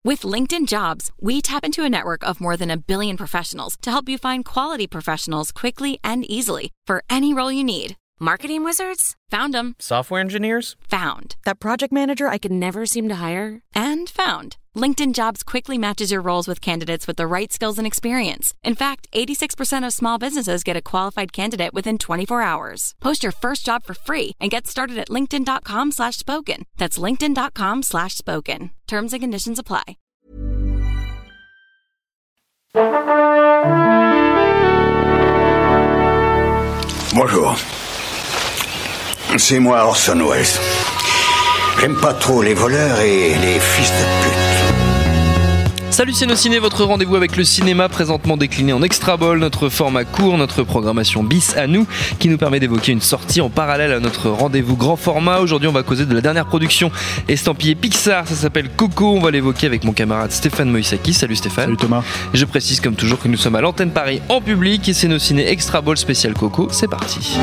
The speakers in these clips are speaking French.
With LinkedIn Jobs, we tap into a network of more than 1 billion professionals to help you find quality professionals quickly and easily for any role you need. Marketing wizards? Found them. Software engineers? Found. That project manager I could never seem to hire? And found. LinkedIn Jobs quickly matches your roles with candidates with the right skills and experience. In fact, 86% of small businesses get a qualified candidate within 24 hours. Post your first job for free and get started at linkedin.com/spoken. That's linkedin.com/spoken. Terms and conditions apply. Bonjour. C'est moi Orson Welles. J'aime pas trop les voleurs et les fils de pute. Salut Ciné, votre rendez-vous avec le cinéma présentement décliné en extra ball, notre format court, notre programmation bis à nous, qui nous permet d'évoquer une sortie en parallèle à notre rendez-vous grand format. Aujourd'hui, on va causer de la dernière production estampillée Pixar, ça s'appelle Coco. On va l'évoquer avec mon camarade Stéphane Moïsaki. Salut Stéphane. Salut Thomas. Et je précise comme toujours que nous sommes à l'antenne Paris en public et Ciné extra ball spécial Coco. C'est parti.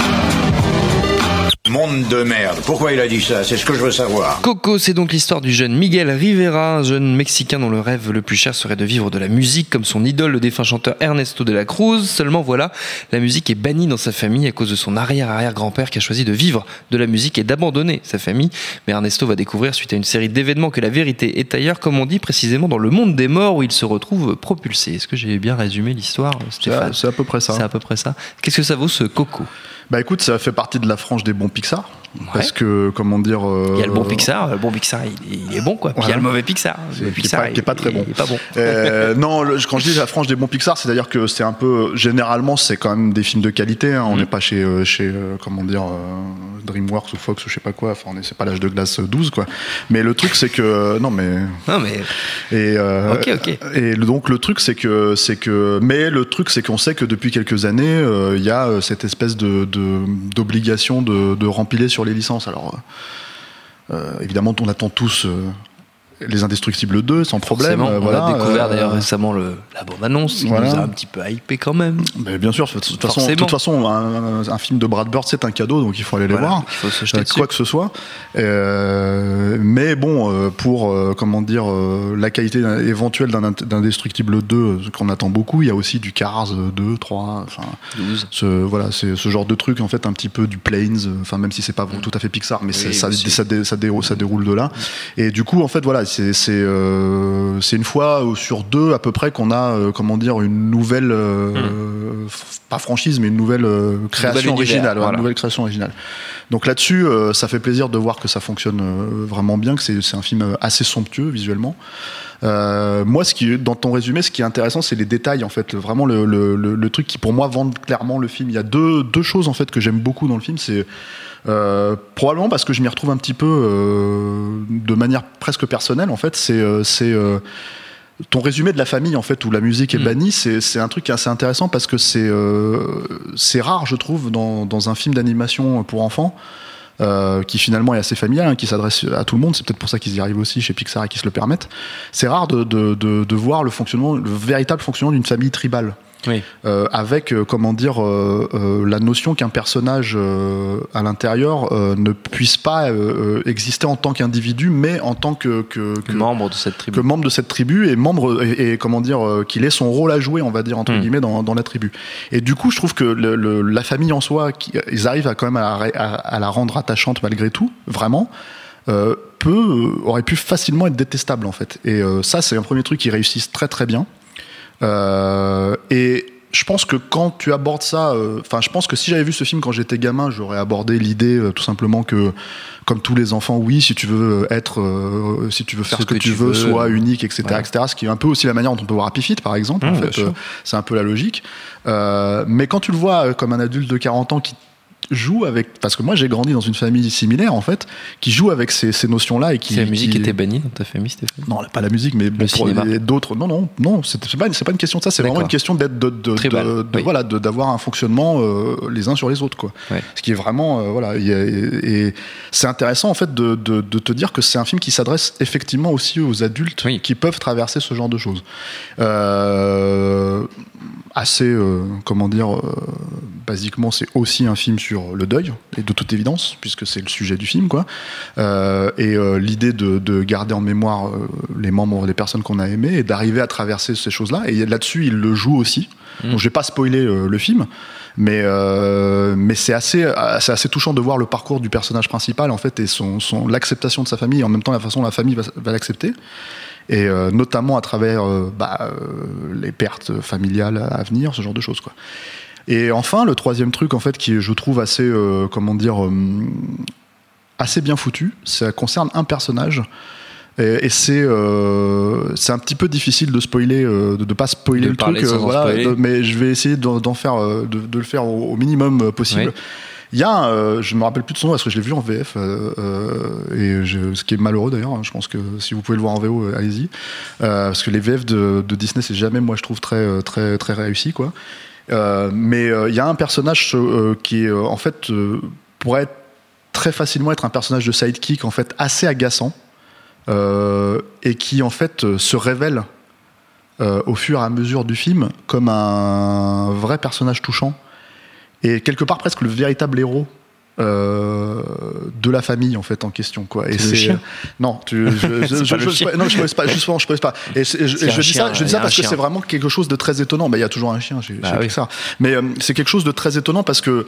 Monde de merde. Pourquoi il a dit ça? C'est ce que je veux savoir. Coco, c'est donc l'histoire du jeune Miguel Rivera, un jeune Mexicain dont le rêve le plus cher serait de vivre de la musique comme son idole, le défunt chanteur Ernesto de la Cruz. Seulement voilà, la musique est bannie dans sa famille à cause de son arrière-arrière-grand-père qui a choisi de vivre de la musique et d'abandonner sa famille. Mais Ernesto va découvrir suite à une série d'événements que la vérité est ailleurs, comme on dit précisément dans le monde des morts où il se retrouve propulsé. Est-ce que j'ai bien résumé l'histoire, Stéphane ? C'est à peu près ça. C'est à peu près ça. Qu'est-ce que ça vaut ce Coco ? Bah écoute, ça fait partie de la frange des bons Pixar. Ouais. Parce que, comment dire... Il y a le bon Pixar il est bon quoi. Puis il y a le mauvais Pixar. Le Pixar qui est pas très bon. Il est pas bon. Non, quand je dis la frange des bons Pixar, c'est-à-dire que c'est un peu... Généralement, c'est quand même des films de qualité. Hein. On n'est pas chez comment dire, DreamWorks ou Fox ou je sais pas quoi. Enfin, c'est pas l'âge de glace 12 quoi. Mais le truc, c'est que... Ok. Et donc, le truc, c'est que... Mais le truc, c'est qu'on sait que depuis quelques années, il y a cette espèce d'obligation de rempiler sur les licences. Alors, évidemment, on attend tous Les Indestructibles 2, sans problème. On a découvert d'ailleurs récemment la bande-annonce, qui nous a un petit peu hypé quand même. Mais bien sûr, de toute façon un film de Brad Bird, c'est un cadeau, donc il faut aller les voir. Il faut se jeter dessus. Quoi que ce soit. Mais bon, pour la qualité éventuelle d'Indestructible 2, qu'on attend beaucoup, il y a aussi du Cars 2, 3, 12. C'est ce genre de truc, en fait, un petit peu du Planes, même si c'est pas tout à fait Pixar, mais ça déroule de là. Et du coup, en fait, voilà, c'est une fois sur deux à peu près qu'on a une nouvelle pas franchise mais une nouvelle création originale, une nouvelle création originale. Donc là-dessus ça fait plaisir de voir que ça fonctionne vraiment bien, que c'est un film assez somptueux visuellement. Moi, dans ton résumé, ce qui est intéressant, c'est les détails, en fait, vraiment le truc qui pour moi vendent clairement le film. Il y a deux choses en fait que j'aime beaucoup dans le film, c'est probablement parce que je m'y retrouve un petit peu de manière presque personnelle, en fait, c'est ton résumé de la famille, en fait, où la musique est bannie. C'est un truc assez intéressant parce que c'est rare, je trouve, dans un film d'animation pour enfants, qui finalement est assez familial, qui s'adresse à tout le monde. C'est peut-être pour ça qu'ils y arrivent aussi chez Pixar et qu'ils se le permettent. C'est rare de voir le véritable fonctionnement d'une famille tribale. Oui. Avec la notion qu'un personnage à l'intérieur ne puisse pas exister en tant qu'individu, mais en tant que membre de cette tribu. Que membre de cette tribu et qu'il ait son rôle à jouer, on va dire entre guillemets, dans la tribu. Et du coup, je trouve que la famille en soi, ils arrivent à quand même à la rendre attachante malgré tout, vraiment. Aurait pu facilement être détestable, en fait. Et ça, c'est un premier truc qu'ils réussissent très très bien. Et je pense que quand tu abordes ça, je pense que si j'avais vu ce film quand j'étais gamin, j'aurais abordé l'idée tout simplement que, comme tous les enfants, oui, si tu veux faire ce que tu veux, sois unique, etc., etc. Ce qui est un peu aussi la manière dont on peut voir Happy Feet, par exemple. En fait, c'est un peu la logique. Mais quand tu le vois comme un adulte de 40 ans qui joue avec, parce que moi j'ai grandi dans une famille similaire en fait, qui joue avec ces notions-là et qui. La musique était bannie dans ta famille, Stéphane? Non, pas la musique, mais le cinéma. D'autres. Non, c'est pas une question de ça. C'est vraiment une question d'avoir un fonctionnement les uns sur les autres, quoi. Ouais. Ce qui est vraiment et c'est intéressant en fait de te dire que c'est un film qui s'adresse effectivement aussi aux adultes qui peuvent traverser ce genre de choses. Basiquement, c'est aussi un film sur sur le deuil, et de toute évidence, puisque c'est le sujet du film, quoi. L'idée de garder en mémoire les membres des personnes qu'on a aimées et d'arriver à traverser ces choses-là. Et là-dessus, il le joue aussi. Donc, je vais pas spoiler le film, mais c'est assez touchant de voir le parcours du personnage principal, en fait, et l'acceptation de sa famille, et en même temps la façon dont la famille va l'accepter. Et notamment à travers les pertes familiales à venir, ce genre de choses, quoi. Et enfin, le troisième truc, en fait, qui je trouve assez assez bien foutu, ça concerne un personnage. Et c'est un petit peu difficile de spoiler, de pas spoiler le truc, mais je vais essayer de le faire au minimum possible. Oui. Il y a je me rappelle plus de son nom parce que je l'ai vu en VF, ce qui est malheureux d'ailleurs. Je pense que si vous pouvez le voir en VO, allez-y, parce que les VF de Disney, c'est jamais, moi je trouve, très très très réussi, quoi. Mais il y a un personnage qui est en fait pourrait très facilement être un personnage de sidekick, en fait assez agaçant, et qui en fait se révèle au fur et à mesure du film comme un vrai personnage touchant. Et quelque part presque le véritable héros de la famille, en fait, en question, quoi. Et c'est le chien. Non, je pose pas. Et je dis ça parce que c'est vraiment quelque chose de très étonnant. Il y a toujours un chien chez Pixar. Mais c'est quelque chose de très étonnant parce que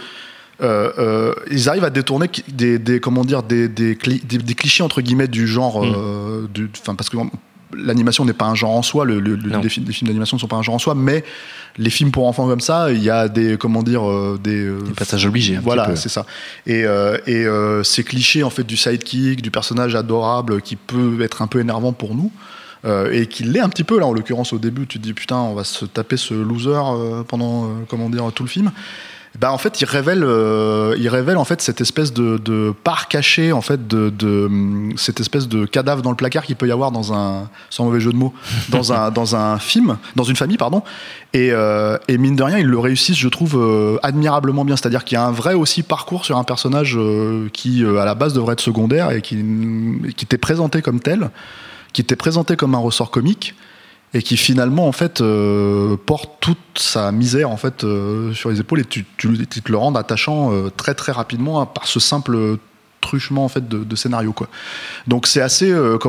ils arrivent à détourner des clichés, entre guillemets, du genre, parce que l'animation n'est pas un genre en soi, les films d'animation ne sont pas un genre en soi, mais les films pour enfants comme ça, il y a des passages obligés. Voilà, c'est ça. Et ces clichés, en fait, du sidekick, du personnage adorable qui peut être un peu énervant pour nous, et qui l'est un petit peu là, en l'occurrence au début, tu te dis putain, on va se taper ce loser pendant tout le film. En fait, il révèle en fait cette espèce de part cachée, en fait, de cette espèce de cadavre dans le placard qu'il peut y avoir sans mauvais jeu de mots, dans un film, dans une famille, pardon. Et mine de rien, ils le réussissent, je trouve, admirablement bien. C'est-à-dire qu'il y a un vrai aussi parcours sur un personnage qui, à la base, devrait être secondaire et qui t'est présenté comme tel, qui t'est présenté comme un ressort comique, et qui finalement, en fait, porte toute sa misère, en fait, sur les épaules, et tu te le rends attachant très très rapidement par ce simple truchement, en fait, de scénario, quoi. Donc c'est assez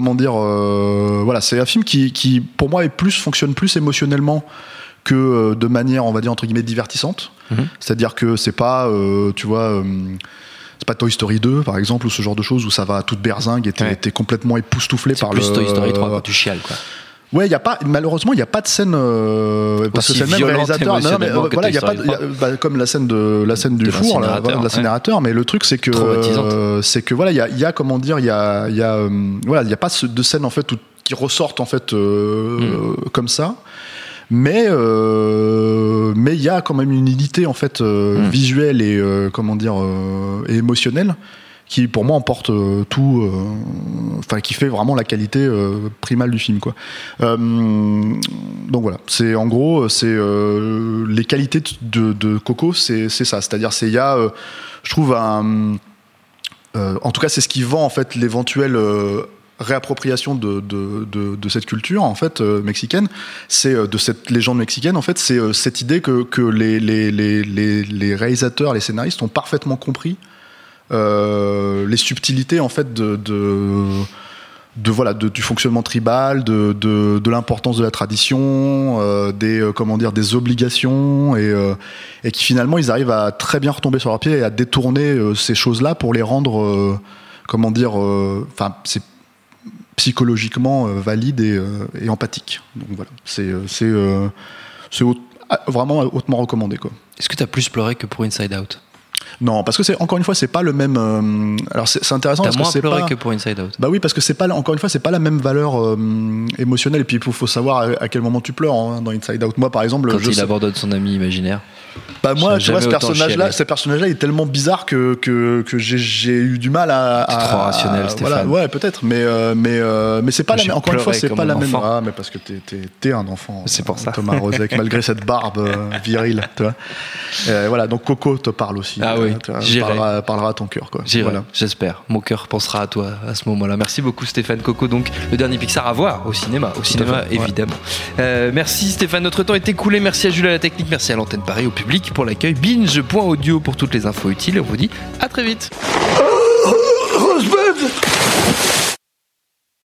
voilà, c'est un film qui pour moi fonctionne plus émotionnellement que de manière, on va dire, entre guillemets, divertissante. C'est-à-dire que c'est pas c'est pas Toy Story 2 par exemple, ou ce genre de choses où ça va à toute berzingue et t'es complètement époustouflé par plus Toy Story 3 quand tu chiales, quoi. Ouais, malheureusement, il n'y a pas de scène parce que c'est le même réalisateur. Non, mais voilà, il y a pas comme la scène du four, de l'incinérateur. Mais le truc, c'est que voilà, il y a comment dire, il y a pas de scène, en fait, qui ressortent, en fait, comme ça. Mais il y a quand même une unité, en fait, visuelle et et émotionnelle, qui pour moi emporte tout, qui fait vraiment la qualité primale du film, quoi. Donc voilà, c'est en gros, c'est les qualités de Coco, c'est ça, c'est-à-dire il y a, je trouve en tout cas c'est ce qui vend, en fait, l'éventuelle réappropriation de cette culture, en fait, mexicaine, c'est de cette légende mexicaine, en fait, c'est cette idée que les réalisateurs, les scénaristes ont parfaitement compris les subtilités, en fait, du fonctionnement tribal, de l'importance de la tradition, des obligations, et qui finalement ils arrivent à très bien retomber sur leurs pieds et à détourner ces choses-là pour les rendre c'est psychologiquement valide et empathique. Donc voilà, c'est vraiment hautement recommandé, quoi. Est-ce que tu as plus pleuré que pour Inside Out ? Non, parce que encore une fois, c'est pas le même. Alors c'est intéressant. T'as parce moins que c'est pleuré pas... que pour Inside Out. Bah oui, parce que c'est pas, encore une fois, c'est pas la même valeur émotionnelle. Et puis il faut savoir à quel moment tu pleures, hein, dans Inside Out. Moi, par exemple, quand il abandonne son ami imaginaire. Bah moi, tu vois, ce personnage-là, il est tellement bizarre que j'ai eu du mal à. C'est trop rationnel, Stéphane. Voilà, ouais, peut-être, mais c'est pas la même. Encore une fois, c'est pas la même. Ah, mais parce que t'es un enfant. C'est pour ça. Thomas Rozek, malgré cette barbe virile, tu vois. Voilà, donc Coco te parle aussi. Ah oui, parlera à ton cœur, quoi. Voilà. J'espère. Mon cœur pensera à toi à ce moment-là. Merci beaucoup Stéphane Coco. Donc le dernier Pixar à voir au cinéma évidemment. Merci Stéphane, notre temps est écoulé. Merci à Jules à la technique, merci à l'antenne Paris, au public pour l'accueil. Binge.audio pour toutes les infos utiles. On vous dit à très vite. Rosebud.